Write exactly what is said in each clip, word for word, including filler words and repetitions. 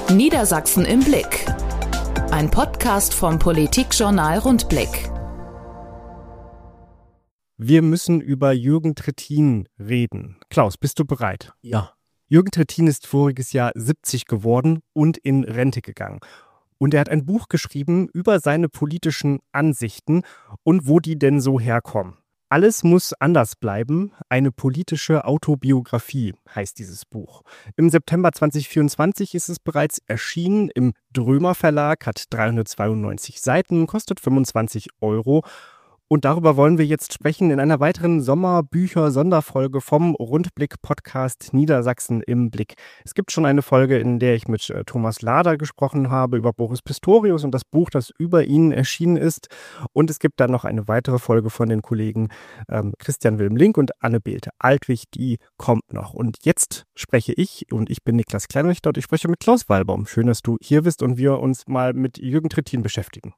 Niedersachsen im Blick. Ein Podcast vom Politikjournal Rundblick. Wir müssen über Jürgen Trittin reden. Klaus, bist du bereit? Ja. Jürgen Trittin ist voriges Jahr siebzig geworden und in Rente gegangen. Und er hat ein Buch geschrieben über seine politischen Ansichten und wo die denn so herkommen. Alles muss anders bleiben. Eine politische Autobiografie heißt dieses Buch. Im September zwanzig vierundzwanzig ist es bereits erschienen im Drömer Verlag, hat dreihundertzweiundneunzig Seiten, kostet fünfundzwanzig Euro. Und darüber wollen wir jetzt sprechen in einer weiteren Sommerbücher-Sonderfolge vom Rundblick-Podcast Niedersachsen im Blick. Es gibt schon eine Folge, in der ich mit äh, Thomas Lader gesprochen habe über Boris Pistorius und das Buch, das über ihn erschienen ist. Und es gibt dann noch eine weitere Folge von den Kollegen ähm, Christian Wilm Link und Anne-Beate Altwig, die kommt noch. Und jetzt spreche ich, und ich bin Niklas Kleinrichter und ich spreche mit Klaus Wallbaum. Schön, dass du hier bist und wir uns mal mit Jürgen Trittin beschäftigen.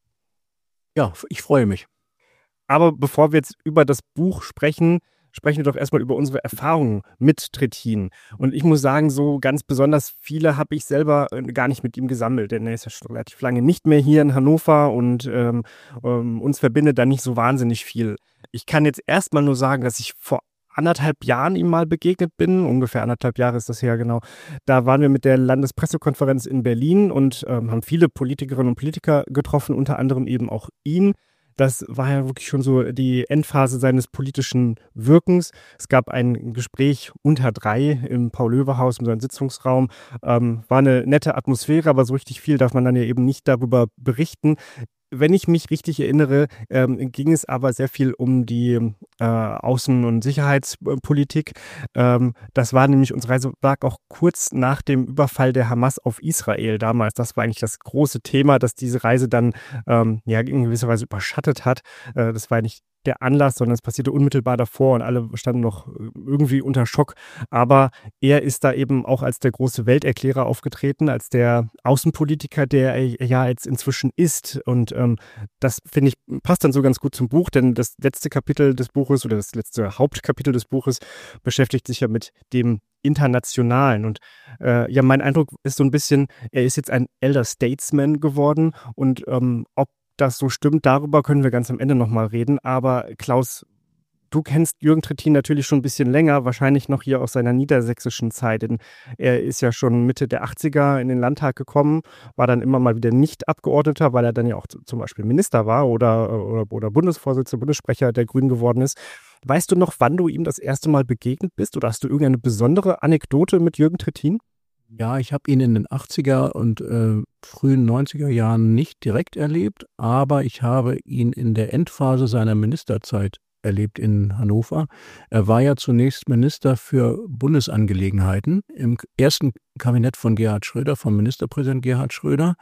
Ja, ich freue mich. Aber bevor wir jetzt über das Buch sprechen, sprechen wir doch erstmal über unsere Erfahrungen mit Trittin. Und ich muss sagen, so ganz besonders viele habe ich selber gar nicht mit ihm gesammelt, denn er ist ja schon relativ lange nicht mehr hier in Hannover und ähm, ähm, uns verbindet da nicht so wahnsinnig viel. Ich kann jetzt erstmal nur sagen, dass ich vor anderthalb Jahren ihm mal begegnet bin, ungefähr anderthalb Jahre ist das her, genau. Da waren wir mit der Landespressekonferenz in Berlin und ähm, haben viele Politikerinnen und Politiker getroffen, unter anderem eben auch ihn. Das war ja wirklich schon so die Endphase seines politischen Wirkens. Es gab ein Gespräch unter drei im Paul-Löwe-Haus, in seinem Sitzungsraum. Ähm, war eine nette Atmosphäre, aber so richtig viel darf man dann ja eben nicht darüber berichten. Wenn ich mich richtig erinnere, ähm, ging es aber sehr viel um die äh, Außen- und Sicherheitspolitik. Ähm, das war nämlich, unsere Reise war auch kurz nach dem Überfall der Hamas auf Israel damals. Das war eigentlich das große Thema, das diese Reise dann ähm, ja, in gewisser Weise überschattet hat. Äh, das war nicht der Anlass, sondern es passierte unmittelbar davor und alle standen noch irgendwie unter Schock. Aber er ist da eben auch als der große Welterklärer aufgetreten, als der Außenpolitiker, der er ja jetzt inzwischen ist. Und ähm, das, finde ich, passt dann so ganz gut zum Buch, denn das letzte Kapitel des Buches oder das letzte Hauptkapitel des Buches beschäftigt sich ja mit dem Internationalen. Und äh, ja, mein Eindruck ist so ein bisschen, er ist jetzt ein Elder Statesman geworden und ähm, ob das so stimmt, darüber können wir ganz am Ende nochmal reden. Aber Klaus, du kennst Jürgen Trittin natürlich schon ein bisschen länger, wahrscheinlich noch hier aus seiner niedersächsischen Zeit. Denn er ist ja schon Mitte der achtziger in den Landtag gekommen, war dann immer mal wieder Nicht-Abgeordneter, weil er dann ja auch zum Beispiel Minister war oder, oder, oder Bundesvorsitzender, Bundessprecher der Grünen geworden ist. Weißt du noch, wann du ihm das erste Mal begegnet bist oder hast du irgendeine besondere Anekdote mit Jürgen Trittin? Ja, ich habe ihn in den achtziger und äh, frühen neunziger Jahren nicht direkt erlebt, aber ich habe ihn in der Endphase seiner Ministerzeit erlebt in Hannover. Er war ja zunächst Minister für Bundesangelegenheiten im ersten Kabinett von Gerhard Schröder, vom Ministerpräsident Gerhard Schröder.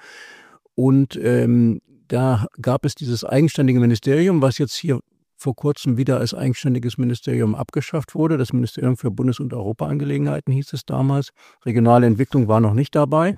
Und ähm, da gab es dieses eigenständige Ministerium, was jetzt hier vor kurzem wieder als eigenständiges Ministerium abgeschafft wurde. Das Ministerium für Bundes- und Europaangelegenheiten hieß es damals. Regionale Entwicklung war noch nicht dabei.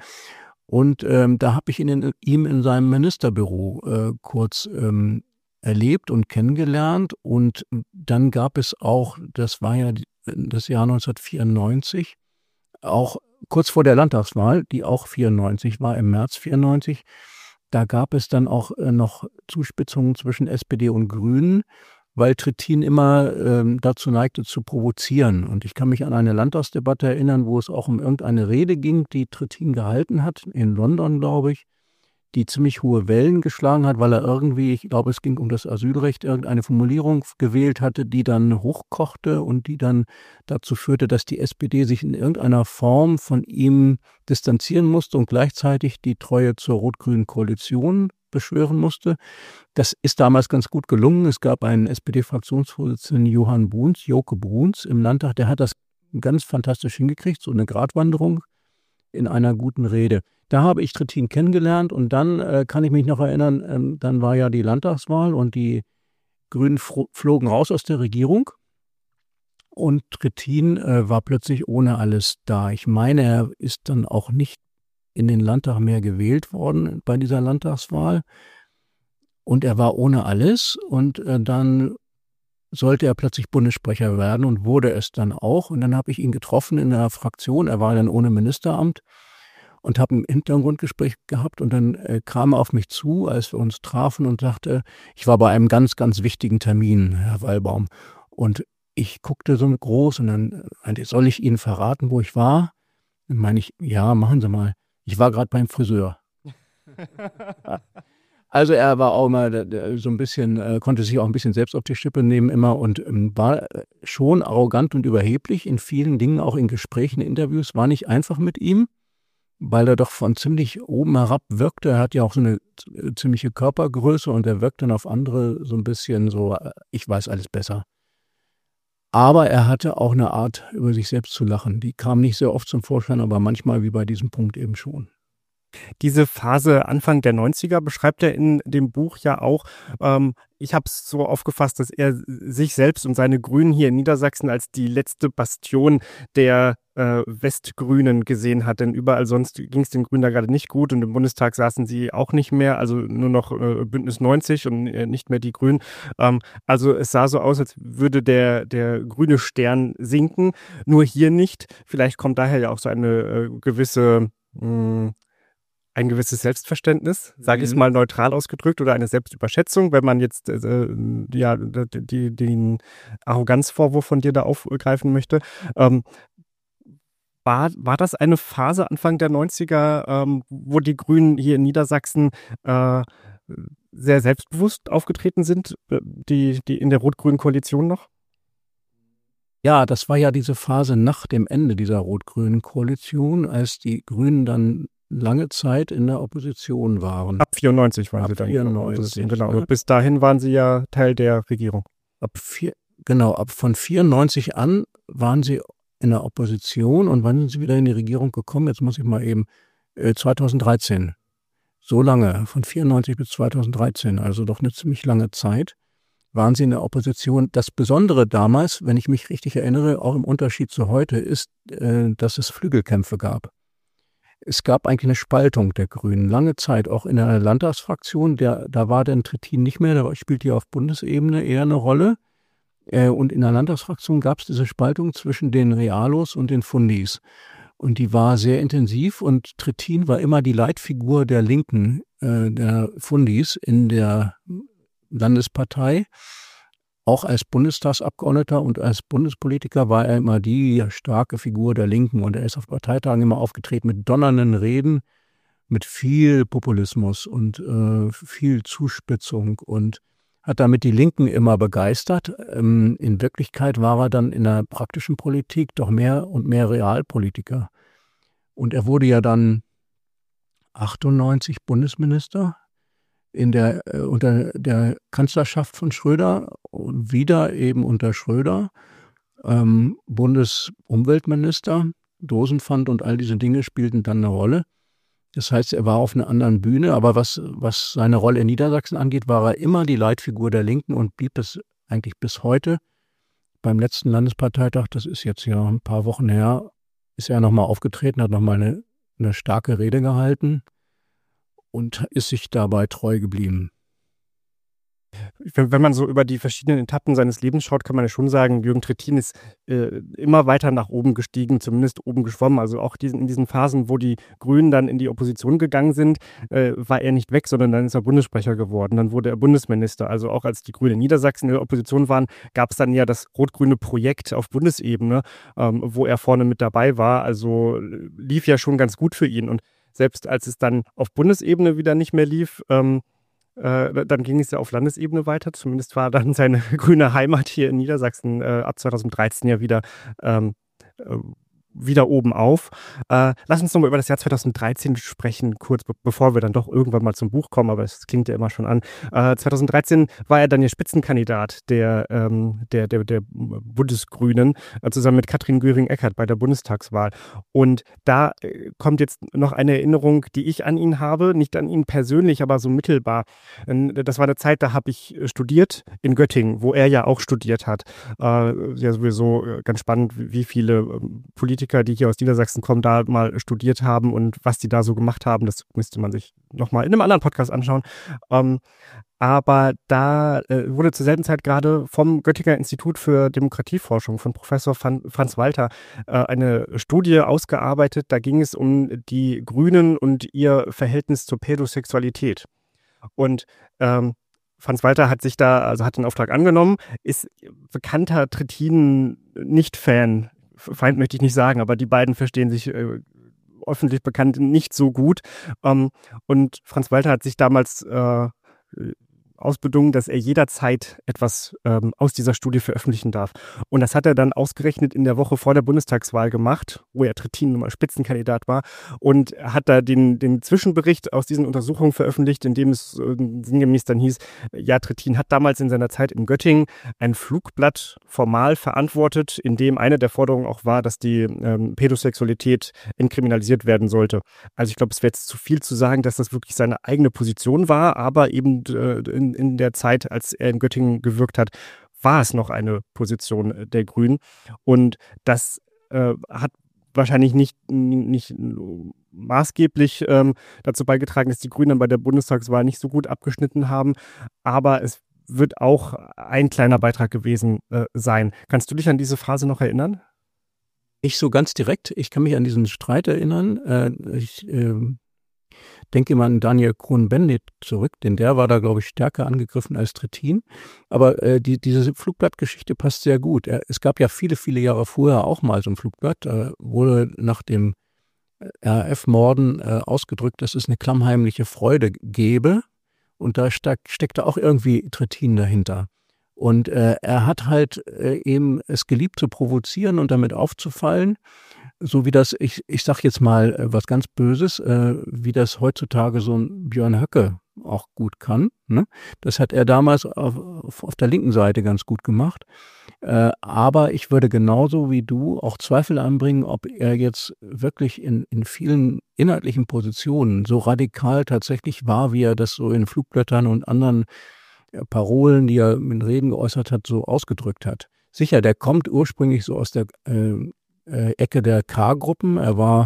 Und ähm, da habe ich ihn in, ihm in seinem Ministerbüro äh, kurz ähm, erlebt und kennengelernt. Und dann gab es auch, das war ja die, das Jahr neunzehnhundertvierundneunzig, auch kurz vor der Landtagswahl, die auch vierundneunzig war, im März vierundneunzig, da gab es dann auch äh, noch Zuspitzungen zwischen S P D und Grünen, weil Trittin immer ähm, dazu neigte zu provozieren. Und ich kann mich an eine Landtagsdebatte erinnern, wo es auch um irgendeine Rede ging, die Trittin gehalten hat, in London, glaube ich, die ziemlich hohe Wellen geschlagen hat, weil er irgendwie, ich glaube, es ging um das Asylrecht, irgendeine Formulierung gewählt hatte, die dann hochkochte und die dann dazu führte, dass die S P D sich in irgendeiner Form von ihm distanzieren musste und gleichzeitig die Treue zur rot-grünen Koalition beschwören musste. Das ist damals ganz gut gelungen. Es gab einen S P D-Fraktionsvorsitzenden, Johann Bruns, Joke Bruns im Landtag, der hat das ganz fantastisch hingekriegt, so eine Gratwanderung in einer guten Rede. Da habe ich Trittin kennengelernt und dann äh, kann ich mich noch erinnern, ähm, dann war ja die Landtagswahl und die Grünen fro- flogen raus aus der Regierung und Trittin äh, war plötzlich ohne alles da. Ich meine, er ist dann auch nicht in den Landtag mehr gewählt worden bei dieser Landtagswahl und er war ohne alles und äh, dann sollte er plötzlich Bundessprecher werden und wurde es dann auch. Und dann habe ich ihn getroffen in der Fraktion, er war dann ohne Ministeramt. und habe ein Hintergrundgespräch gehabt und dann äh, kam er auf mich zu, als wir uns trafen und sagte, ich war bei einem ganz, ganz wichtigen Termin, Herr Wallbaum. Und ich guckte so groß und dann meinte, soll ich Ihnen verraten, wo ich war? Dann meine ich, ja, machen Sie mal. Ich war gerade beim Friseur. Also er war auch immer so ein bisschen, äh, konnte sich auch ein bisschen selbst auf die Schippe nehmen immer und ähm, war schon arrogant und überheblich in vielen Dingen, auch in Gesprächen, Interviews, war nicht einfach mit ihm, weil er doch von ziemlich oben herab wirkte. Er hat ja auch so eine äh, ziemliche Körpergröße und er wirkt dann auf andere so ein bisschen so, äh, ich weiß alles besser. Aber er hatte auch eine Art, über sich selbst zu lachen. Die kam nicht sehr oft zum Vorschein, aber manchmal wie bei diesem Punkt eben schon. Diese Phase Anfang der neunziger beschreibt er in dem Buch ja auch. Ähm, ich habe es so aufgefasst, dass er sich selbst und seine Grünen hier in Niedersachsen als die letzte Bastion der äh, Westgrünen gesehen hat. Denn überall sonst ging es den Grünen da gerade nicht gut und im Bundestag saßen sie auch nicht mehr, also nur noch äh, Bündnis neunzig und äh, nicht mehr die Grünen. Ähm, also es sah so aus, als würde der, der grüne Stern sinken, nur hier nicht. Vielleicht kommt daher ja auch so eine äh, gewisse... Mh, ein gewisses Selbstverständnis, sage ich es mal neutral ausgedrückt, oder eine Selbstüberschätzung, wenn man jetzt äh, ja, die, den Arroganzvorwurf von dir da aufgreifen möchte. Ähm, war, war das eine Phase Anfang der neunziger, ähm, wo die Grünen hier in Niedersachsen äh, sehr selbstbewusst aufgetreten sind, die, die in der rot-grünen Koalition noch? Ja, das war ja diese Phase nach dem Ende dieser rot-grünen Koalition, als die Grünen dann lange Zeit in der Opposition waren. Ab vierundneunzig waren ab sie dann. vierundneunzig, genau. Ne? Bis dahin waren sie ja Teil der Regierung. Ab vier, genau, ab von vierundneunzig an waren sie in der Opposition und wann sind sie wieder in die Regierung gekommen? Jetzt muss ich mal eben, äh, zweitausenddreizehn. So lange, von vierundneunzig bis zweitausenddreizehn, also doch eine ziemlich lange Zeit, waren sie in der Opposition. Das Besondere damals, wenn ich mich richtig erinnere, auch im Unterschied zu heute, ist, äh, dass es Flügelkämpfe gab. Es gab eigentlich eine Spaltung der Grünen, lange Zeit, auch in der Landtagsfraktion. Der, da war dann Trittin nicht mehr, da spielt ja auf Bundesebene eher eine Rolle. Äh, und in der Landtagsfraktion gab es diese Spaltung zwischen den Realos und den Fundis. Und die war sehr intensiv und Trittin war immer die Leitfigur der Linken, äh, der Fundis in der Landespartei. Auch als Bundestagsabgeordneter und als Bundespolitiker war er immer die starke Figur der Linken. Und er ist auf Parteitagen immer aufgetreten mit donnernden Reden, mit viel Populismus und äh, viel Zuspitzung und hat damit die Linken immer begeistert. Ähm, in Wirklichkeit war er dann in der praktischen Politik doch mehr und mehr Realpolitiker. Und er wurde ja dann achtundneunzig Bundesminister. In der, äh, unter der Kanzlerschaft von Schröder und wieder eben unter Schröder, ähm, Bundesumweltminister, Dosenpfand und all diese Dinge spielten dann eine Rolle. Das heißt, er war auf einer anderen Bühne, aber was, was seine Rolle in Niedersachsen angeht, war er immer die Leitfigur der Linken und blieb es eigentlich bis heute. Beim letzten Landesparteitag, das ist jetzt ja ein paar Wochen her, ist er nochmal aufgetreten, hat nochmal eine, eine starke Rede gehalten und ist sich dabei treu geblieben. Wenn man so über die verschiedenen Etappen seines Lebens schaut, kann man ja schon sagen, Jürgen Trittin ist äh, immer weiter nach oben gestiegen, zumindest oben geschwommen. Also auch diesen, in diesen Phasen, wo die Grünen dann in die Opposition gegangen sind, äh, war er nicht weg, sondern dann ist er Bundessprecher geworden. Dann wurde er Bundesminister. Also auch als die Grünen in Niedersachsen in der Opposition waren, gab es dann ja das rot-grüne Projekt auf Bundesebene, ähm, wo er vorne mit dabei war. Also lief ja schon ganz gut für ihn. Und selbst als es dann auf Bundesebene wieder nicht mehr lief, ähm, Äh, dann ging es ja auf Landesebene weiter. Zumindest war dann seine grüne Heimat hier in Niedersachsen äh, ab zweitausenddreizehn ja wieder, ähm, äh, wieder oben auf. Äh, lass uns nochmal über das Jahr zweitausenddreizehn sprechen, kurz be- bevor wir dann doch irgendwann mal zum Buch kommen, aber es klingt ja immer schon an. Äh, zweitausenddreizehn war er dann ja Spitzenkandidat der, ähm, der, der, der Bundesgrünen, äh, zusammen mit Katrin Göring-Eckardt bei der Bundestagswahl. Und da äh, kommt jetzt noch eine Erinnerung, die ich an ihn habe, nicht an ihn persönlich, aber so mittelbar. Ähm, das war eine Zeit, da habe ich studiert in Göttingen, wo er ja auch studiert hat. Äh, ja, sowieso ganz spannend, wie viele ähm, Politiker Politiker, die hier aus Niedersachsen kommen, da mal studiert haben und was die da so gemacht haben, das müsste man sich nochmal in einem anderen Podcast anschauen. Ähm, aber da äh, wurde zur selben Zeit gerade vom Göttinger Institut für Demokratieforschung von Professor Van, Franz Walter äh, eine Studie ausgearbeitet. Da ging es um die Grünen und ihr Verhältnis zur Pädosexualität. Und ähm, Franz Walter hat sich da, also hat den Auftrag angenommen, ist bekannter Trittin-Nicht-Fan. Feind möchte ich nicht sagen, aber die beiden verstehen sich äh, öffentlich bekannt nicht so gut. Ähm, und Franz Walter hat sich damals äh, ausbedungen, dass er jederzeit etwas ähm, aus dieser Studie veröffentlichen darf. Und das hat er dann ausgerechnet in der Woche vor der Bundestagswahl gemacht, wo er Trittin nun mal Spitzenkandidat war, und hat da den, den Zwischenbericht aus diesen Untersuchungen veröffentlicht, in dem es äh, sinngemäß dann hieß, ja, Trittin hat damals in seiner Zeit in Göttingen ein Flugblatt formal verantwortet, in dem eine der Forderungen auch war, dass die ähm, Pädosexualität entkriminalisiert werden sollte. Also ich glaube, es wäre jetzt zu viel zu sagen, dass das wirklich seine eigene Position war, aber eben äh, in in der Zeit, als er in Göttingen gewirkt hat, war es noch eine Position der Grünen. Und das äh, hat wahrscheinlich nicht, nicht maßgeblich ähm, dazu beigetragen, dass die Grünen dann bei der Bundestagswahl nicht so gut abgeschnitten haben. Aber es wird auch ein kleiner Beitrag gewesen äh, sein. Kannst du dich an diese Phase noch erinnern? Nicht so ganz direkt. Ich kann mich an diesen Streit erinnern. Äh, ich äh denke mal an Daniel Cohn-Bendit zurück, denn der war da, glaube ich, stärker angegriffen als Trittin. Aber äh, die, diese Flugblattgeschichte passt sehr gut. Er, es gab ja viele, viele Jahre vorher auch mal so ein Flugblatt, äh, wurde nach dem R A F-Morden äh, ausgedrückt, dass es eine klammheimliche Freude gäbe. Und da steck, steckte auch irgendwie Trittin dahinter. Und äh, er hat halt äh, eben es geliebt zu provozieren und damit aufzufallen. So wie das, ich, ich sag jetzt mal äh, was ganz Böses, äh, wie das heutzutage so ein Björn Höcke auch gut kann. Ne? Das hat er damals auf, auf, auf der linken Seite ganz gut gemacht. Äh, aber ich würde genauso wie du auch Zweifel anbringen, ob er jetzt wirklich in, in vielen inhaltlichen Positionen so radikal tatsächlich war, wie er das so in Flugblättern und anderen äh, Parolen, die er in Reden geäußert hat, so ausgedrückt hat. Sicher, der kommt ursprünglich so aus der äh, Äh, Ecke der K-Gruppen. Er war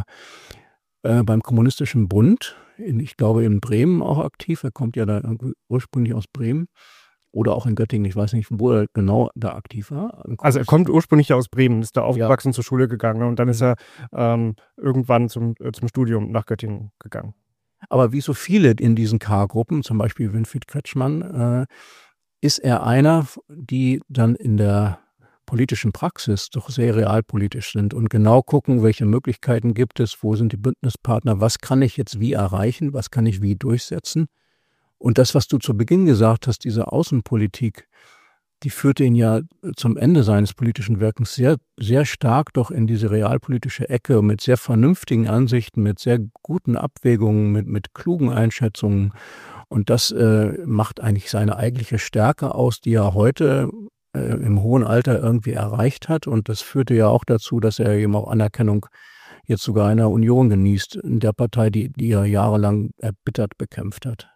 äh, beim Kommunistischen Bund, in, ich glaube in Bremen auch aktiv. Er kommt ja da ursprünglich aus Bremen oder auch in Göttingen. Ich weiß nicht, wo er genau da aktiv war. Also er kommt ursprünglich aus Bremen, ist da aufgewachsen, ja, zur Schule gegangen und dann ist er ähm, irgendwann zum, äh, zum Studium nach Göttingen gegangen. Aber wie so viele in diesen K-Gruppen, zum Beispiel Winfried Kretschmann, äh, ist er einer, die dann in der politischen Praxis doch sehr realpolitisch sind und genau gucken, welche Möglichkeiten gibt es, wo sind die Bündnispartner, was kann ich jetzt wie erreichen, was kann ich wie durchsetzen. Und das, was du zu Beginn gesagt hast, diese Außenpolitik, die führte ihn ja zum Ende seines politischen Wirkens sehr, sehr stark doch in diese realpolitische Ecke mit sehr vernünftigen Ansichten, mit sehr guten Abwägungen, mit, mit klugen Einschätzungen. Und das äh, macht eigentlich seine eigentliche Stärke aus, die er heute im hohen Alter irgendwie erreicht hat. Und das führte ja auch dazu, dass er eben auch Anerkennung jetzt sogar in der Union genießt, in der Partei, die, die er jahrelang erbittert bekämpft hat.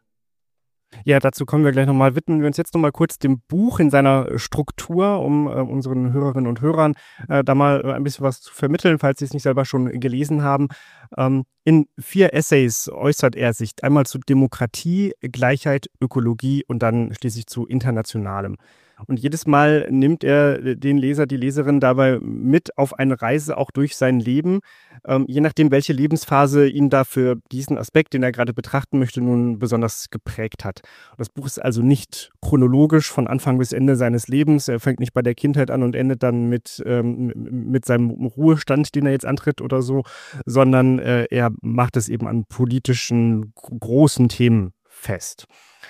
Ja, dazu kommen wir gleich nochmal. Widmen wir uns jetzt nochmal kurz dem Buch in seiner Struktur, um äh, unseren Hörerinnen und Hörern äh, da mal ein bisschen was zu vermitteln, falls sie es nicht selber schon gelesen haben. Ähm, in vier Essays äußert er sich einmal zu Demokratie, Gleichheit, Ökologie und dann schließlich zu Internationalem. Und jedes Mal nimmt er den Leser, die Leserin dabei mit auf eine Reise auch durch sein Leben, ähm, je nachdem, welche Lebensphase ihn da für diesen Aspekt, den er gerade betrachten möchte, nun besonders geprägt hat. Das Buch ist also nicht chronologisch von Anfang bis Ende seines Lebens. Er fängt nicht bei der Kindheit an und endet dann mit, ähm, mit seinem Ruhestand, den er jetzt antritt oder so, sondern äh, er macht es eben an politischen, großen Themen fest.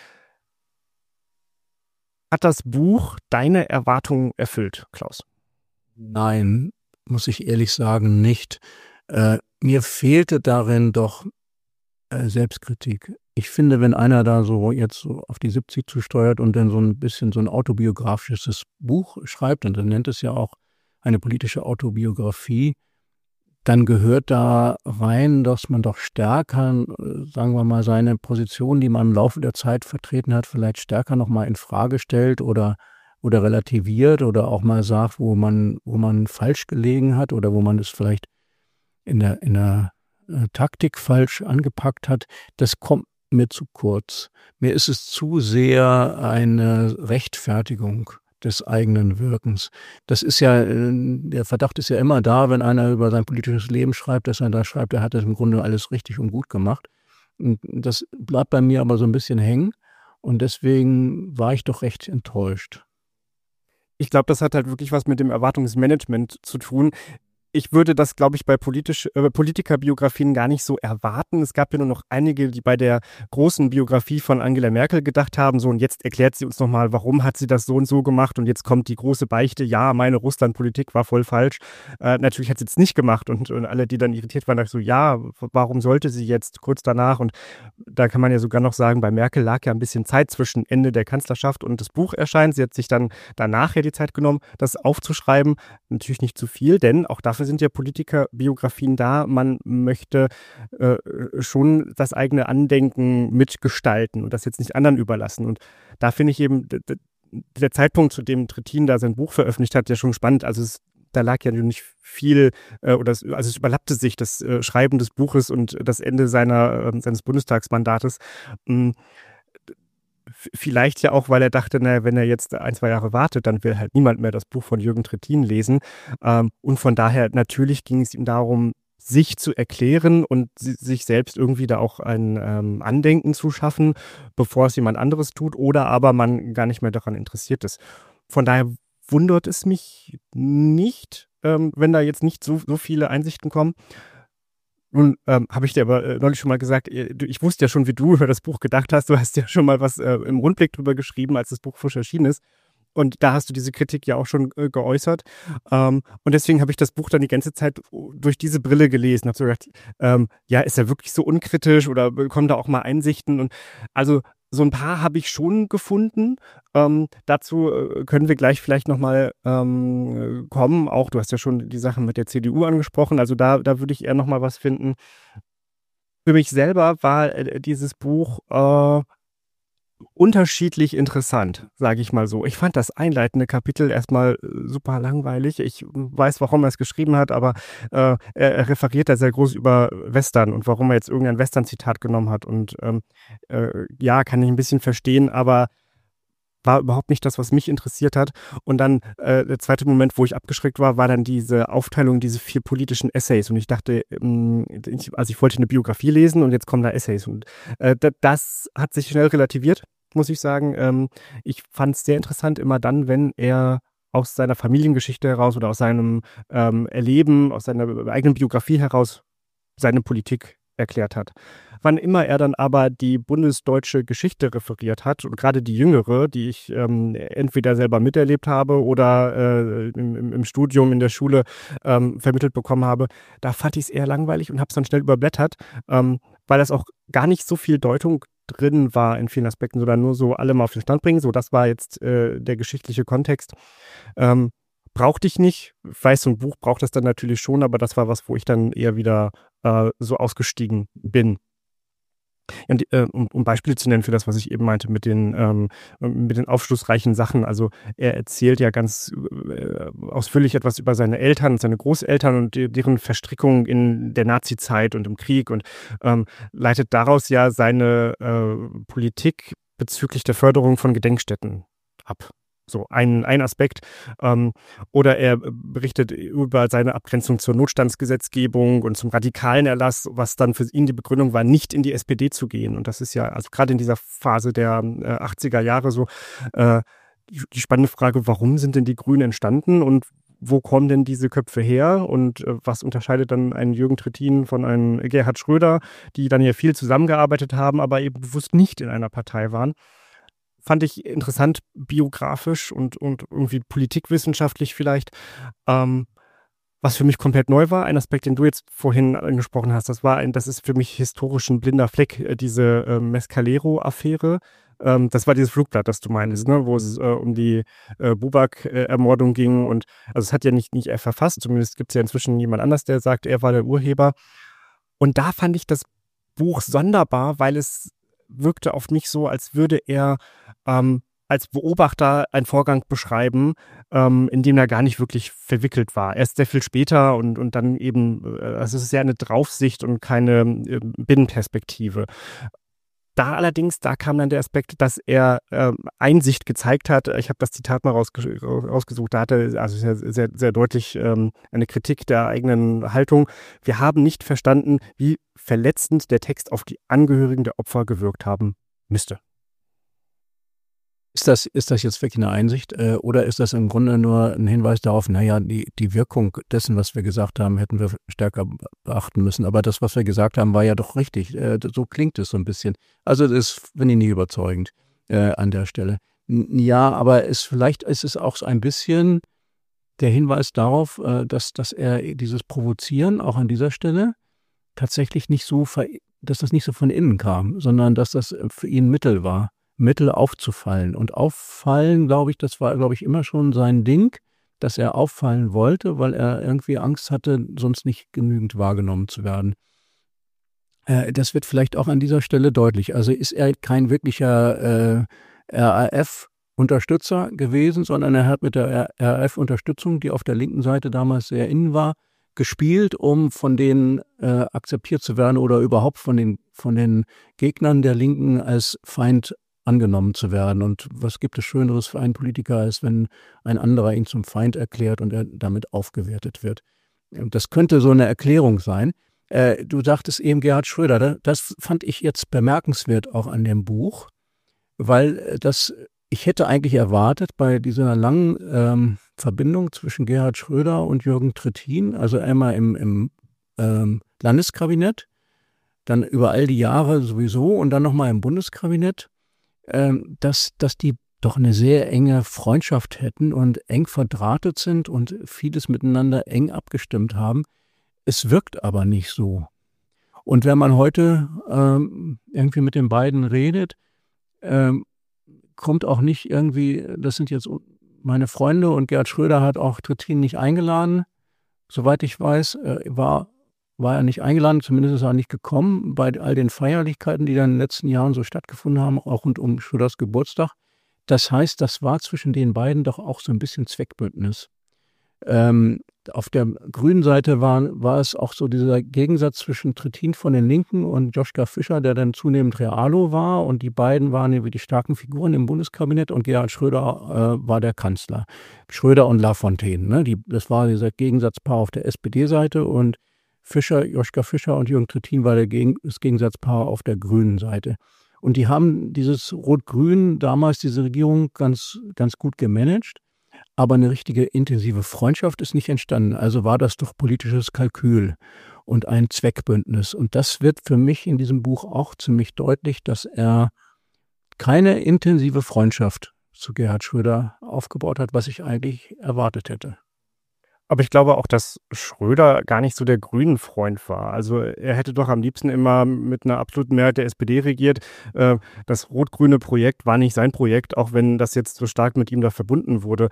Hat das Buch deine Erwartungen erfüllt, Klaus? Nein, muss ich ehrlich sagen, nicht. Äh, mir fehlte darin doch äh, Selbstkritik. Ich finde, wenn einer da so jetzt so auf die siebzig zusteuert und dann so ein bisschen so ein autobiografisches Buch schreibt, und dann nennt es ja auch eine politische Autobiografie, dann gehört da rein, dass man doch stärker, sagen wir mal, seine Position, die man im Laufe der Zeit vertreten hat, vielleicht stärker nochmal in Frage stellt oder, oder relativiert oder auch mal sagt, wo man, wo man falsch gelegen hat oder wo man es vielleicht in der, in der äh, Taktik falsch angepackt hat, das kommt mir zu kurz. Mir ist es zu sehr eine Rechtfertigung des eigenen Wirkens. Das ist ja, der Verdacht ist ja immer da, wenn einer über sein politisches Leben schreibt, dass er da schreibt, er hat das im Grunde alles richtig und gut gemacht. Und das bleibt bei mir aber so ein bisschen hängen und deswegen war ich doch recht enttäuscht. Ich glaube, das hat halt wirklich was mit dem Erwartungsmanagement zu tun. Ich würde das, glaube ich, bei politisch, äh, Politikerbiografien gar nicht so erwarten. Es gab ja nur noch einige, die bei der großen Biografie von Angela Merkel gedacht haben, so und jetzt erklärt sie uns nochmal, warum hat sie das so und so gemacht und jetzt kommt die große Beichte, ja, meine Russlandpolitik war voll falsch. Äh, natürlich hat sie es nicht gemacht und, und alle, die dann irritiert waren, dachten so, ja, warum sollte sie jetzt kurz danach? Und da kann man ja sogar noch sagen, bei Merkel lag ja ein bisschen Zeit zwischen Ende der Kanzlerschaft und das Buch erscheint. Sie hat sich dann danach ja die Zeit genommen, das aufzuschreiben. Natürlich nicht zu viel, denn auch dafür sind ja Politikerbiografien da. Man möchte äh, schon das eigene Andenken mitgestalten und das jetzt nicht anderen überlassen. Und da finde ich eben d- d- der Zeitpunkt, zu dem Trittin da sein Buch veröffentlicht hat, ja schon spannend. Also es, da lag ja nicht viel, äh, oder es, also es überlappte sich das äh, Schreiben des Buches und das Ende seiner, äh, seines Bundestagsmandates. Mm. Vielleicht ja auch, weil er dachte, naja, wenn er jetzt ein, zwei Jahre wartet, dann will halt niemand mehr das Buch von Jürgen Trittin lesen. Ähm, und von daher, natürlich ging es ihm darum, sich zu erklären und sich selbst irgendwie da auch ein ähm, Andenken zu schaffen, bevor es jemand anderes tut oder aber man gar nicht mehr daran interessiert ist. Von daher wundert es mich nicht, ähm, wenn da jetzt nicht so, so viele Einsichten kommen. Nun ähm, habe ich dir aber äh, neulich schon mal gesagt, ich wusste ja schon, wie du über das Buch gedacht hast. Du hast ja schon mal was äh, im Rundblick drüber geschrieben, als das Buch frisch erschienen ist. Und da hast du diese Kritik ja auch schon äh, geäußert. Ähm, und deswegen habe ich das Buch dann die ganze Zeit durch diese Brille gelesen. Habe so gedacht, ähm, ja, ist er wirklich so unkritisch oder kommen da auch mal Einsichten? Und also so ein paar habe ich schon gefunden. Ähm, dazu äh, können wir gleich vielleicht nochmal ähm, kommen. Auch du hast ja schon die Sachen mit der C D U angesprochen. Also da, da würde ich eher nochmal was finden. Für mich selber war äh, dieses Buch äh, unterschiedlich interessant, sage ich mal so. Ich fand das einleitende Kapitel erstmal super langweilig. Ich weiß, warum er es geschrieben hat, aber äh, er, er referiert da sehr groß über Western und warum er jetzt irgendein Western-Zitat genommen hat. Und ähm, äh, ja, kann ich ein bisschen verstehen, aber war überhaupt nicht das, was mich interessiert hat. Und dann äh, der zweite Moment, wo ich abgeschreckt war, war dann diese Aufteilung, diese vier politischen Essays. Und ich dachte, ähm, ich, also ich wollte eine Biografie lesen und jetzt kommen da Essays. Und äh, das hat sich schnell relativiert, muss ich sagen. Ähm, ich fand es sehr interessant, immer dann, wenn er aus seiner Familiengeschichte heraus oder aus seinem ähm, Erleben, aus seiner eigenen Biografie heraus seine Politik erklärt hat. Wann immer er dann aber die bundesdeutsche Geschichte referiert hat, und gerade die jüngere, die ich ähm, entweder selber miterlebt habe oder äh, im, im Studium, in der Schule ähm, vermittelt bekommen habe, da fand ich es eher langweilig und habe es dann schnell überblättert, ähm, weil das auch gar nicht so viel Deutung drin war in vielen Aspekten, sondern nur so alle mal auf den Stand bringen. So, das war jetzt äh, der geschichtliche Kontext. Ähm, brauchte ich nicht. Ich weiß, so ein Buch braucht das dann natürlich schon, aber das war was, wo ich dann eher wieder äh, so ausgestiegen bin. Und, äh, um, um Beispiele zu nennen für das, was ich eben meinte mit den, ähm, mit den aufschlussreichen Sachen. Also er erzählt ja ganz äh, ausführlich etwas über seine Eltern und seine Großeltern und die, deren Verstrickung in der Nazi-Zeit und im Krieg und ähm, leitet daraus ja seine äh, Politik bezüglich der Förderung von Gedenkstätten ab. So ein, ein Aspekt. Ähm, oder er berichtet über seine Abgrenzung zur Notstandsgesetzgebung und zum radikalen Erlass, was dann für ihn die Begründung war, nicht in die S P D zu gehen. Und das ist ja, also gerade in dieser Phase der äh, achtziger Jahre so, äh, die, die spannende Frage, warum sind denn die Grünen entstanden und wo kommen denn diese Köpfe her und äh, was unterscheidet dann einen Jürgen Trittin von einem Gerhard Schröder, die dann ja viel zusammengearbeitet haben, aber eben bewusst nicht in einer Partei waren. Fand ich interessant, biografisch und, und irgendwie politikwissenschaftlich vielleicht. Ähm, was für mich komplett neu war, ein Aspekt, den du jetzt vorhin angesprochen hast, das war ein, das ist für mich historisch ein blinder Fleck, diese äh, Mescalero-Affäre. Ähm, das war dieses Flugblatt, das du meinst, ne, wo es äh, um die äh, Buback-Ermordung ging. Und also es hat ja nicht, nicht er verfasst, zumindest gibt es ja inzwischen jemand anders, der sagt, er war der Urheber. Und da fand ich das Buch sonderbar, weil es wirkte auf mich so, als würde er ähm, als Beobachter einen Vorgang beschreiben, ähm, in dem er gar nicht wirklich verwickelt war. Erst sehr viel später und, und dann eben, also es ist ja eine Draufsicht und keine äh, Binnenperspektive. Da allerdings, da kam dann der Aspekt, dass er äh, Einsicht gezeigt hat. Ich habe das Zitat mal rausge- rausgesucht, da hatte er also sehr, sehr, sehr deutlich ähm, eine Kritik der eigenen Haltung. Wir haben nicht verstanden, wie verletzend der Text auf die Angehörigen der Opfer gewirkt haben müsste. Ist das, ist das jetzt wirklich eine Einsicht äh, oder ist das im Grunde nur ein Hinweis darauf, naja, die, die Wirkung dessen, was wir gesagt haben, hätten wir stärker beachten müssen. Aber das, was wir gesagt haben, war ja doch richtig. Äh, so klingt es so ein bisschen. Also das finde ich nicht überzeugend äh, an der Stelle. N- Ja, aber es, vielleicht ist es auch so ein bisschen der Hinweis darauf, äh, dass, dass er dieses Provozieren auch an dieser Stelle tatsächlich nicht so, ver- dass das nicht so von innen kam, sondern dass das für ihn Mittel war. Mittel aufzufallen. Und auffallen, glaube ich, das war, glaube ich, immer schon sein Ding, dass er auffallen wollte, weil er irgendwie Angst hatte, sonst nicht genügend wahrgenommen zu werden. Äh, das wird vielleicht auch an dieser Stelle deutlich. Also ist er kein wirklicher äh, R A F-Unterstützer gewesen, sondern er hat mit der R A F-Unterstützung, die auf der linken Seite damals sehr innen war, gespielt, um von denen äh, akzeptiert zu werden oder überhaupt von den, von den Gegnern der Linken als Feind angenommen zu werden. Und was gibt es Schöneres für einen Politiker, als wenn ein anderer ihn zum Feind erklärt und er damit aufgewertet wird. Das könnte so eine Erklärung sein. Äh, du sagtest eben Gerhard Schröder, das fand ich jetzt bemerkenswert auch an dem Buch, weil das, ich hätte eigentlich erwartet, bei dieser langen ähm, Verbindung zwischen Gerhard Schröder und Jürgen Trittin, also einmal im, im ähm, Landeskabinett, dann über all die Jahre sowieso und dann nochmal im Bundeskabinett, Dass, dass die doch eine sehr enge Freundschaft hätten und eng verdrahtet sind und vieles miteinander eng abgestimmt haben. Es wirkt aber nicht so. Und wenn man heute ähm, irgendwie mit den beiden redet, ähm, kommt auch nicht irgendwie, das sind jetzt meine Freunde und Gerhard Schröder hat auch Trittin nicht eingeladen. Soweit ich weiß, äh, war war er nicht eingeladen, zumindest ist er nicht gekommen bei all den Feierlichkeiten, die dann in den letzten Jahren so stattgefunden haben, auch rund um Schröders Geburtstag. Das heißt, das war zwischen den beiden doch auch so ein bisschen Zweckbündnis. Ähm, auf der grünen Seite war, war es auch so dieser Gegensatz zwischen Trittin von den Linken und Joschka Fischer, der dann zunehmend Realo war. Und die beiden waren irgendwie die starken Figuren im Bundeskabinett und Gerhard Schröder äh, war der Kanzler. Schröder und Lafontaine, ne? Die, das war dieser Gegensatzpaar auf der S P D-Seite und Fischer, Joschka Fischer und Jürgen Trittin war der Gegen, das Gegensatzpaar auf der grünen Seite. Und die haben dieses Rot-Grün, damals diese Regierung, ganz, ganz gut gemanagt. Aber eine richtige intensive Freundschaft ist nicht entstanden. Also war das doch politisches Kalkül und ein Zweckbündnis. Und das wird für mich in diesem Buch auch ziemlich deutlich, dass er keine intensive Freundschaft zu Gerhard Schröder aufgebaut hat, was ich eigentlich erwartet hätte. Aber ich glaube auch, dass Schröder gar nicht so der Grünen-Freund war. Also er hätte doch am liebsten immer mit einer absoluten Mehrheit der S P D regiert. Das rot-grüne Projekt war nicht sein Projekt, auch wenn das jetzt so stark mit ihm da verbunden wurde.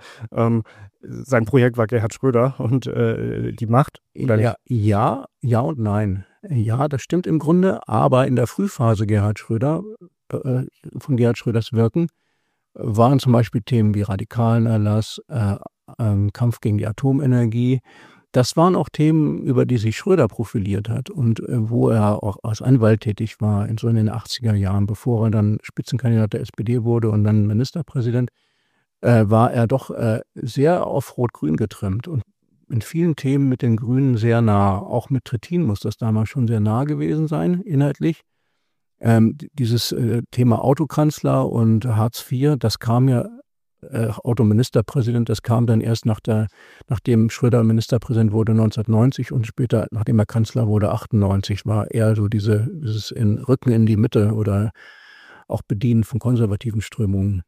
Sein Projekt war Gerhard Schröder und die Macht. Oder ja, ja, ja und nein. Ja, das stimmt im Grunde, aber in der Frühphase Gerhard Schröder, äh, von Gerhard Schröders Wirken, waren zum Beispiel Themen wie Radikalenerlass, äh, ähm, Kampf gegen die Atomenergie. Das waren auch Themen, über die sich Schröder profiliert hat und äh, wo er auch als Anwalt tätig war, in so in den achtziger Jahren, bevor er dann Spitzenkandidat der S P D wurde und dann Ministerpräsident, äh, war er doch äh, sehr auf Rot-Grün getrimmt und in vielen Themen mit den Grünen sehr nah. Auch mit Trittin muss das damals schon sehr nah gewesen sein, inhaltlich. Ähm, dieses äh, Thema Autokanzler und Hartz vier, das kam ja, äh, Autoministerpräsident, das kam dann erst nach der, nachdem Schröder Ministerpräsident wurde neunzehnhundertneunzig und später, nachdem er Kanzler wurde, achtundneunzig, war eher so diese, dieses in, Rücken in die Mitte oder auch Bedienen von konservativen Strömungen.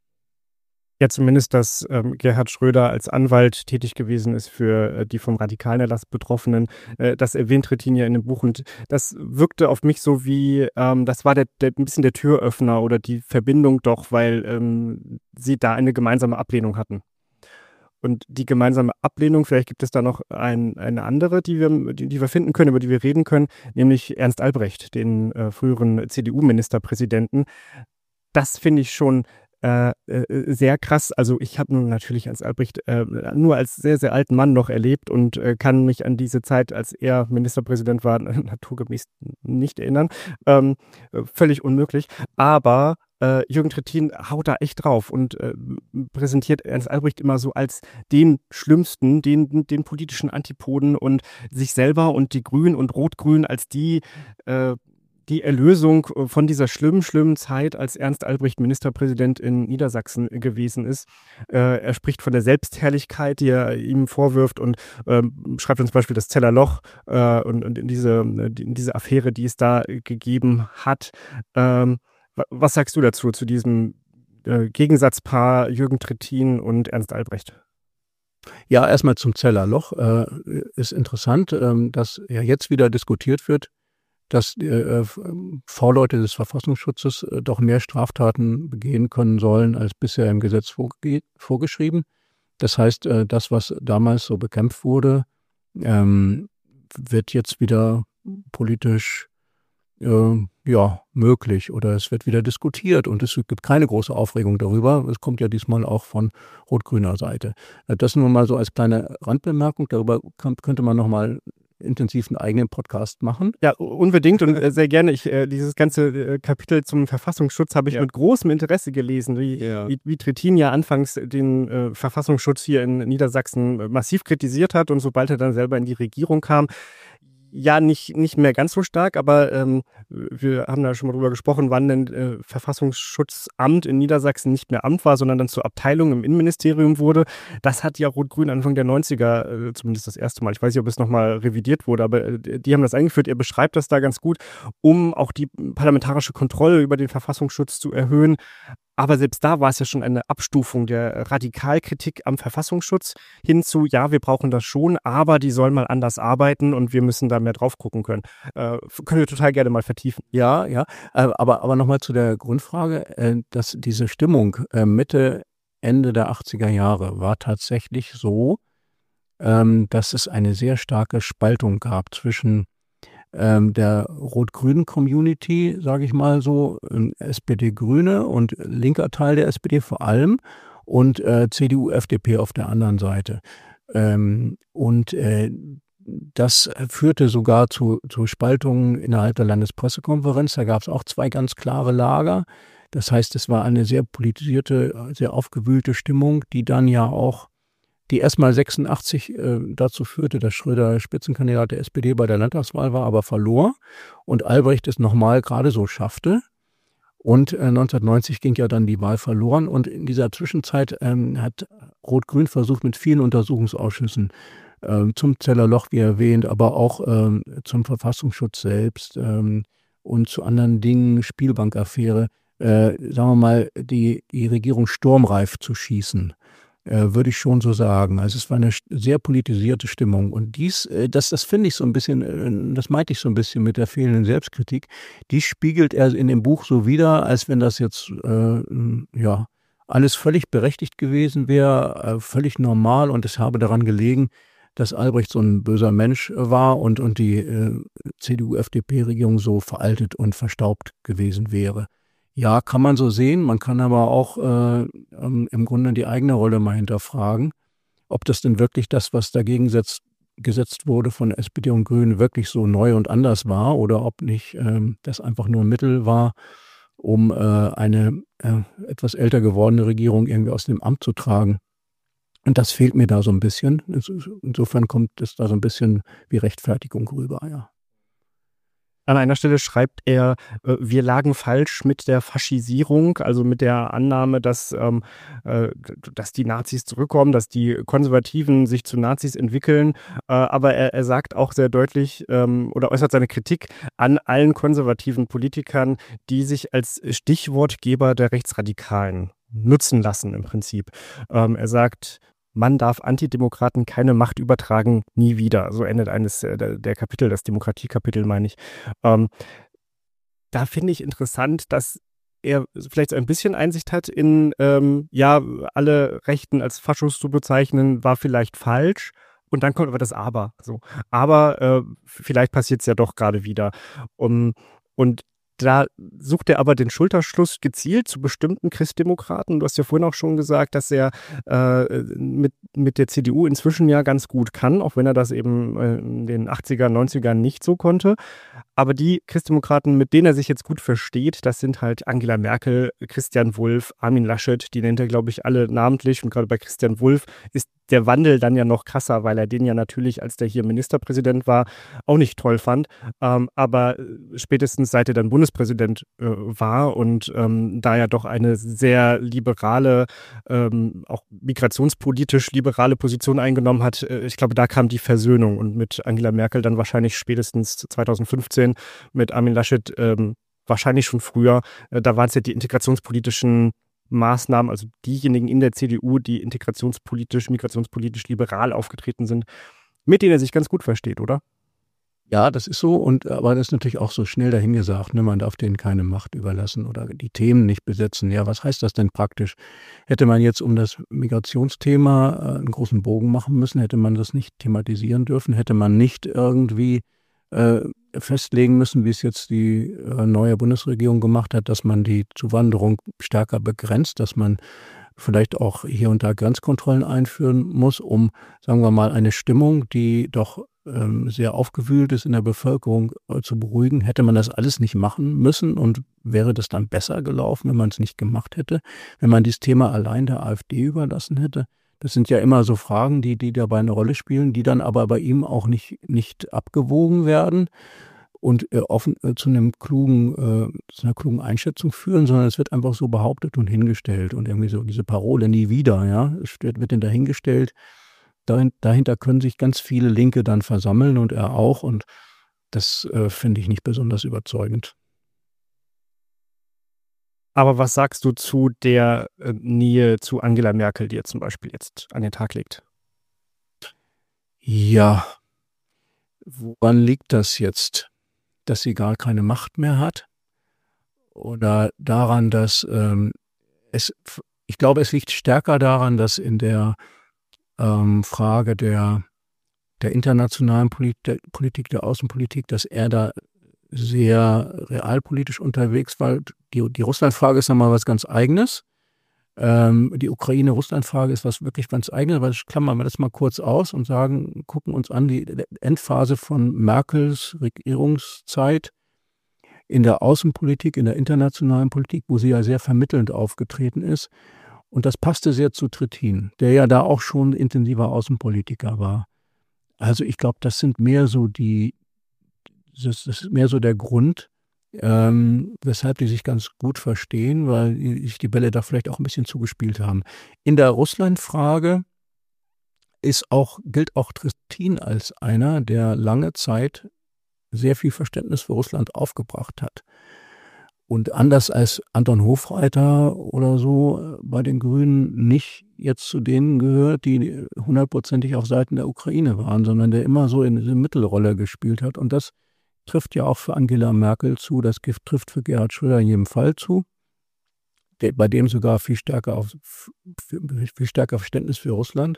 Ja, zumindest, dass ähm, Gerhard Schröder als Anwalt tätig gewesen ist für äh, die vom Radikalenerlass Betroffenen. Äh, das erwähnt Trittin ja in dem Buch und das wirkte auf mich so wie, ähm, das war der, der, ein bisschen der Türöffner oder die Verbindung doch, weil ähm, sie da eine gemeinsame Ablehnung hatten. Und die gemeinsame Ablehnung, vielleicht gibt es da noch ein, eine andere, die wir, die, die wir finden können, über die wir reden können, nämlich Ernst Albrecht, den äh, früheren C D U-Ministerpräsidenten. Das finde ich schon äh, äh, sehr krass. Also ich habe nun natürlich als Albrecht äh, nur als sehr, sehr alten Mann noch erlebt und äh, kann mich an diese Zeit, als er Ministerpräsident war, naturgemäß nicht erinnern. Ähm, völlig unmöglich. Aber äh, Jürgen Trittin haut da echt drauf und äh, präsentiert Ernst Albrecht immer so als den Schlimmsten, den, den politischen Antipoden und sich selber und die Grünen und Rot-Grün als die äh, die Erlösung von dieser schlimmen, schlimmen Zeit, als Ernst Albrecht Ministerpräsident in Niedersachsen gewesen ist. Äh, er spricht von der Selbstherrlichkeit, die er ihm vorwirft und äh, schreibt uns zum Beispiel das Zellerloch äh, und, und in, diese, in diese Affäre, die es da gegeben hat. Ähm, was sagst du dazu, zu diesem äh, Gegensatzpaar Jürgen Trittin und Ernst Albrecht? Ja, erstmal zum Zellerloch. Äh, ist interessant, ähm, dass ja jetzt wieder diskutiert wird, dass äh, V-Leute des Verfassungsschutzes äh, doch mehr Straftaten begehen können sollen, als bisher im Gesetz vorge- vorgeschrieben. Das heißt, äh, das, was damals so bekämpft wurde, ähm, wird jetzt wieder politisch äh, ja, möglich oder es wird wieder diskutiert und es gibt keine große Aufregung darüber. Es kommt ja diesmal auch von rot-grüner Seite. Das nur mal so als kleine Randbemerkung. Darüber kann, könnte man noch mal intensiv einen eigenen Podcast machen. Ja, unbedingt und äh, sehr gerne. Ich, äh, dieses ganze äh, Kapitel zum Verfassungsschutz habe ich ja. mit großem Interesse gelesen, wie, ja. wie, wie Trittin ja anfangs den äh, Verfassungsschutz hier in Niedersachsen massiv kritisiert hat und sobald er dann selber in die Regierung kam, ja, nicht, nicht mehr ganz so stark, aber ähm, wir haben da schon mal drüber gesprochen, wann denn äh, Verfassungsschutzamt in Niedersachsen nicht mehr Amt war, sondern dann zur Abteilung im Innenministerium wurde. Das hat ja Rot-Grün Anfang der neunziger, äh, zumindest das erste Mal, ich weiß nicht, ob es nochmal revidiert wurde, aber äh, die haben das eingeführt. Er beschreibt das da ganz gut, um auch die parlamentarische Kontrolle über den Verfassungsschutz zu erhöhen. Aber selbst da war es ja schon eine Abstufung der Radikalkritik am Verfassungsschutz hin zu, ja, wir brauchen das schon, aber die sollen mal anders arbeiten und wir müssen da mehr drauf gucken können. Äh, können wir total gerne mal vertiefen. Ja, ja, aber, aber nochmal zu der Grundfrage, äh, dass diese Stimmung äh, Mitte, Ende der achtziger Jahre war tatsächlich so, ähm, dass es eine sehr starke Spaltung gab zwischen Ähm, der rot-grünen Community, sage ich mal so, S P D-Grüne und linker Teil der S P D vor allem und äh, C D U, F D P auf der anderen Seite. Ähm, und äh, das führte sogar zu, zu Spaltungen innerhalb der Landespressekonferenz. Da gab es auch zwei ganz klare Lager. Das heißt, es war eine sehr politisierte, sehr aufgewühlte Stimmung, die dann ja auch die erstmal sechsundachtzig äh, dazu führte, dass Schröder Spitzenkandidat der S P D bei der Landtagswahl war, aber verlor und Albrecht es nochmal gerade so schaffte. Und äh, neunzehnhundertneunzig ging ja dann die Wahl verloren und in dieser Zwischenzeit ähm, hat Rot-Grün versucht, mit vielen Untersuchungsausschüssen äh, zum Zellerloch, wie erwähnt, aber auch äh, zum Verfassungsschutz selbst ähm, und zu anderen Dingen, Spielbankaffäre, äh, sagen wir mal, die, die Regierung sturmreif zu schießen. Äh, würde ich schon so sagen. Also es war eine sehr politisierte Stimmung und dies, äh, das, das finde ich so ein bisschen, äh, das meinte ich so ein bisschen mit der fehlenden Selbstkritik, die spiegelt er in dem Buch so wider, als wenn das jetzt, äh, ja, alles völlig berechtigt gewesen wäre, äh, völlig normal und es habe daran gelegen, dass Albrecht so ein böser Mensch war und, und die äh, C D U-F D P-Regierung so veraltet und verstaubt gewesen wäre. Ja, kann man so sehen. Man kann aber auch äh, im Grunde die eigene Rolle mal hinterfragen, ob das denn wirklich das, was dagegen setzt, gesetzt wurde von S P D und Grünen, wirklich so neu und anders war oder ob nicht ähm, das einfach nur ein Mittel war, um äh, eine äh, etwas älter gewordene Regierung irgendwie aus dem Amt zu tragen. Und das fehlt mir da so ein bisschen. Insofern kommt es da so ein bisschen wie Rechtfertigung rüber, ja. An einer Stelle schreibt er, äh, wir lagen falsch mit der Faschisierung, also mit der Annahme, dass, ähm, äh, dass die Nazis zurückkommen, dass die Konservativen sich zu Nazis entwickeln. Äh, aber er, er sagt auch sehr deutlich ähm, oder äußert seine Kritik an allen konservativen Politikern, die sich als Stichwortgeber der Rechtsradikalen nutzen lassen im Prinzip. Ähm, er sagt, man darf Antidemokraten keine Macht übertragen, nie wieder. So endet eines äh, der, der Kapitel, das Demokratiekapitel, meine ich. Ähm, da finde ich interessant, dass er vielleicht so ein bisschen Einsicht hat in, ähm, ja, alle Rechten als Faschos zu bezeichnen, war vielleicht falsch. Und dann kommt aber das Aber. So. Aber äh, vielleicht passiert es ja doch gerade wieder. Um, und da sucht er aber den Schulterschluss gezielt zu bestimmten Christdemokraten. Du hast ja vorhin auch schon gesagt, dass er äh, mit, mit der C D U inzwischen ja ganz gut kann, auch wenn er das eben äh, in den achtziger, neunzigern nicht so konnte. Aber die Christdemokraten, mit denen er sich jetzt gut versteht, das sind halt Angela Merkel, Christian Wulff, Armin Laschet, die nennt er, glaube ich, alle namentlich. Und gerade bei Christian Wulff ist der Wandel dann ja noch krasser, weil er den ja natürlich, als der hier Ministerpräsident war, auch nicht toll fand. Ähm, aber spätestens seit er dann Bundespräsident äh, war und ähm, da ja doch eine sehr liberale, ähm, auch migrationspolitisch liberale Position eingenommen hat, äh, ich glaube, da kam die Versöhnung und mit Angela Merkel dann wahrscheinlich spätestens zweitausendfünfzehn, mit Armin Laschet ähm, wahrscheinlich schon früher. Äh, da waren es ja die integrationspolitischen Maßnahmen, also diejenigen in der C D U, die integrationspolitisch, migrationspolitisch liberal aufgetreten sind, mit denen er sich ganz gut versteht, oder? Ja, das ist so, und aber das ist natürlich auch so schnell dahingesagt, ne? Man darf denen keine Macht überlassen oder die Themen nicht besetzen. Ja, was heißt das denn praktisch? Hätte man jetzt um das Migrationsthema äh, einen großen Bogen machen müssen, hätte man das nicht thematisieren dürfen, hätte man nicht irgendwie äh, festlegen müssen, wie es jetzt die äh, neue Bundesregierung gemacht hat, dass man die Zuwanderung stärker begrenzt, dass man vielleicht auch hier und da Grenzkontrollen einführen muss, um, sagen wir mal, eine Stimmung, die doch ähm, sehr aufgewühlt ist in der Bevölkerung, äh, zu beruhigen. Hätte man das alles nicht machen müssen und wäre das dann besser gelaufen, wenn man es nicht gemacht hätte, wenn man dieses Thema allein der AfD überlassen hätte? Das sind ja immer so Fragen, die, die dabei eine Rolle spielen, die dann aber bei ihm auch nicht, nicht abgewogen werden und äh, offen äh, zu einem klugen, äh, zu einer klugen Einschätzung führen, sondern es wird einfach so behauptet und hingestellt und irgendwie so diese Parole nie wieder, ja, es wird, wird dann dahingestellt. Dahin, dahinter können sich ganz viele Linke dann versammeln und er auch, und das äh, finde ich nicht besonders überzeugend. Aber was sagst du zu der äh, Nähe zu Angela Merkel, die er zum Beispiel jetzt an den Tag legt? Ja, woran liegt das jetzt? Dass sie gar keine Macht mehr hat? Oder daran, dass ähm, es, ich glaube, es liegt stärker daran, dass in der ähm, Frage der, der internationalen Polit der Politik, der Außenpolitik, dass er da sehr realpolitisch unterwegs war. Die, die Russlandfrage ist nochmal was ganz Eigenes. Ähm, die Ukraine-Russland-Frage ist was wirklich ganz Eigenes, weil das klammern wir das mal kurz aus und sagen, gucken uns an die Endphase von Merkels Regierungszeit in der Außenpolitik, in der internationalen Politik, wo sie ja sehr vermittelnd aufgetreten ist. Und das passte sehr zu Trittin, der ja da auch schon intensiver Außenpolitiker war. Also ich glaube, das sind mehr so die, das ist mehr so der Grund, ähm, weshalb die sich ganz gut verstehen, weil sich die Bälle da vielleicht auch ein bisschen zugespielt haben. In der Russland-Frage ist auch, gilt auch Trittin als einer, der lange Zeit sehr viel Verständnis für Russland aufgebracht hat. Und anders als Anton Hofreiter oder so bei den Grünen nicht jetzt zu denen gehört, die hundertprozentig auf Seiten der Ukraine waren, sondern der immer so in diese Mittelrolle gespielt hat. Und das trifft ja auch für Angela Merkel zu, das trifft für Gerhard Schröder in jedem Fall zu, der, bei dem sogar viel stärker, auf, viel stärker Verständnis für Russland.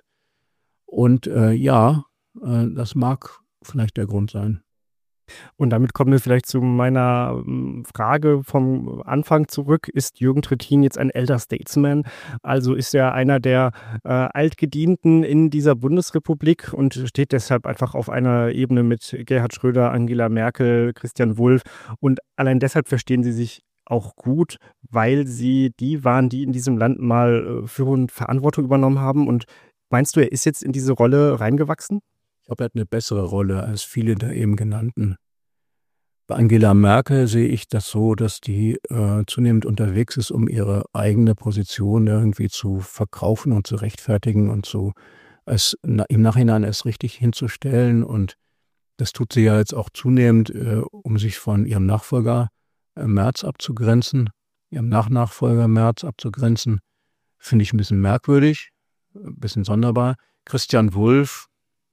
Und äh, ja, äh, das mag vielleicht der Grund sein. Und damit kommen wir vielleicht zu meiner Frage vom Anfang zurück. Ist Jürgen Trittin jetzt ein Elder Statesman? Also ist er einer der äh, Altgedienten in dieser Bundesrepublik und steht deshalb einfach auf einer Ebene mit Gerhard Schröder, Angela Merkel, Christian Wulff. Und allein deshalb verstehen sie sich auch gut, weil sie die waren, die in diesem Land mal äh, Führung und Verantwortung übernommen haben. Und meinst du, er ist jetzt in diese Rolle reingewachsen? Ich glaube, er hat eine bessere Rolle als viele der eben genannten. Bei Angela Merkel sehe ich das so, dass die äh, zunehmend unterwegs ist, um ihre eigene Position irgendwie zu verkaufen und zu rechtfertigen und zu, es, na, im Nachhinein es richtig hinzustellen. Und das tut sie ja jetzt auch zunehmend, äh, um sich von ihrem Nachfolger äh, Merz abzugrenzen, ihrem Nachnachfolger Merz abzugrenzen. Finde ich ein bisschen merkwürdig, ein bisschen sonderbar. Christian Wulff,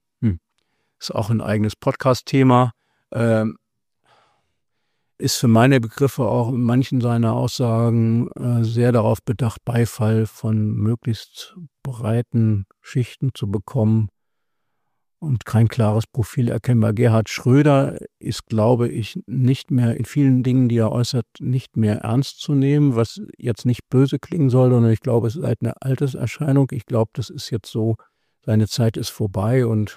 ist auch ein eigenes Podcast-Thema, ähm, ist für meine Begriffe auch in manchen seiner Aussagen äh, sehr darauf bedacht, Beifall von möglichst breiten Schichten zu bekommen. und kein klares Profil erkennbar. Gerhard Schröder ist, glaube ich, nicht mehr in vielen Dingen, die er äußert, nicht mehr ernst zu nehmen, was jetzt nicht böse klingen soll, sondern ich glaube, es ist halt eine Alterserscheinung. Ich glaube, das ist jetzt so, seine Zeit ist vorbei und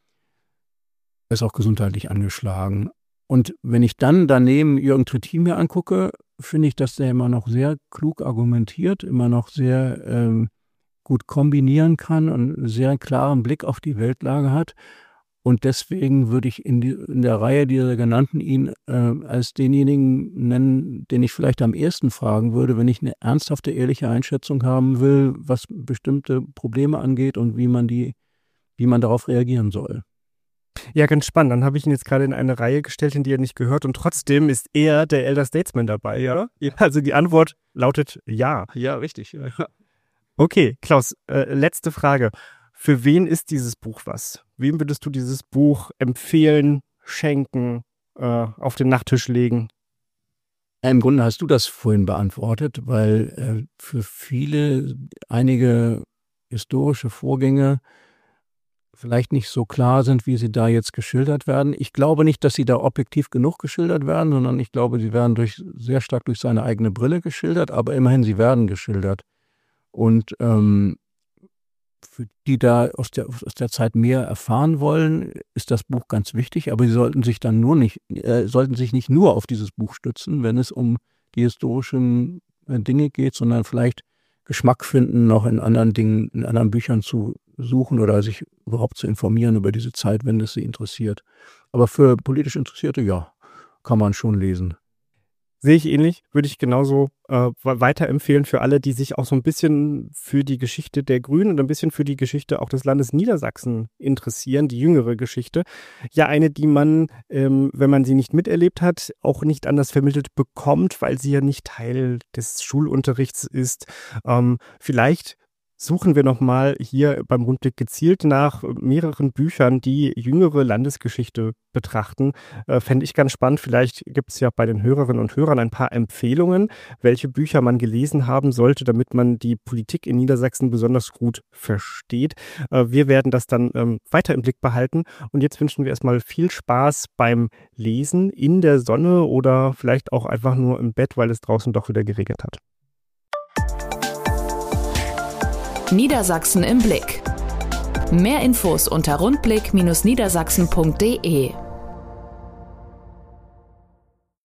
er ist auch gesundheitlich angeschlagen. Und wenn ich dann daneben Jürgen Trittin mir angucke, finde ich, dass der immer noch sehr klug argumentiert, immer noch sehr ähm, gut kombinieren kann und einen sehr klaren Blick auf die Weltlage hat. Und deswegen würde ich in, die, in der Reihe dieser genannten ihn äh, als denjenigen nennen, den ich vielleicht am ehesten fragen würde, wenn ich eine ernsthafte, ehrliche Einschätzung haben will, was bestimmte Probleme angeht und wie man die, wie man darauf reagieren soll. Ja, ganz spannend. Dann habe ich ihn jetzt gerade in eine Reihe gestellt, in die er nicht gehört. Und trotzdem ist er der Elder Statesman dabei, ja? ja. Also die Antwort lautet ja. Ja, richtig. Ja. Okay, Klaus, äh, letzte Frage. Für wen ist dieses Buch was? Wem würdest du dieses Buch empfehlen, schenken, äh, auf den Nachttisch legen? Ja, im Grunde hast du das vorhin beantwortet, weil äh, für viele einige historische Vorgänge vielleicht nicht so klar sind, wie sie da jetzt geschildert werden. Ich glaube nicht, dass sie da objektiv genug geschildert werden, sondern ich glaube, sie werden durch, sehr stark durch seine eigene Brille geschildert, aber immerhin, sie werden geschildert. Und ähm, für die da aus der, aus der Zeit mehr erfahren wollen, ist das Buch ganz wichtig, aber sie sollten sich dann nur nicht, äh, sollten sich nicht nur auf dieses Buch stützen, wenn es um die historischen äh, Dinge geht, sondern vielleicht Geschmack finden, noch in anderen Dingen, in anderen Büchern zu suchen oder sich überhaupt zu informieren über diese Zeit, wenn es sie interessiert. Aber für politisch Interessierte, ja, kann man schon lesen. Sehe ich ähnlich, würde ich genauso äh, weiterempfehlen für alle, die sich auch so ein bisschen für die Geschichte der Grünen und ein bisschen für die Geschichte auch des Landes Niedersachsen interessieren, die jüngere Geschichte. Ja, eine, die man, ähm, wenn man sie nicht miterlebt hat, auch nicht anders vermittelt bekommt, weil sie ja nicht Teil des Schulunterrichts ist. Ähm, vielleicht suchen wir nochmal hier beim Rundblick gezielt nach mehreren Büchern, die jüngere Landesgeschichte betrachten. Äh, fände ich ganz spannend. Vielleicht gibt es ja bei den Hörerinnen und Hörern ein paar Empfehlungen, welche Bücher man gelesen haben sollte, damit man die Politik in Niedersachsen besonders gut versteht. Äh, wir werden das dann ähm, weiter im Blick behalten. Und jetzt wünschen wir erstmal viel Spaß beim Lesen in der Sonne oder vielleicht auch einfach nur im Bett, weil es draußen doch wieder geregnet hat. Niedersachsen im Blick. Mehr Infos unter rundblick Bindestrich niedersachsen Punkt de.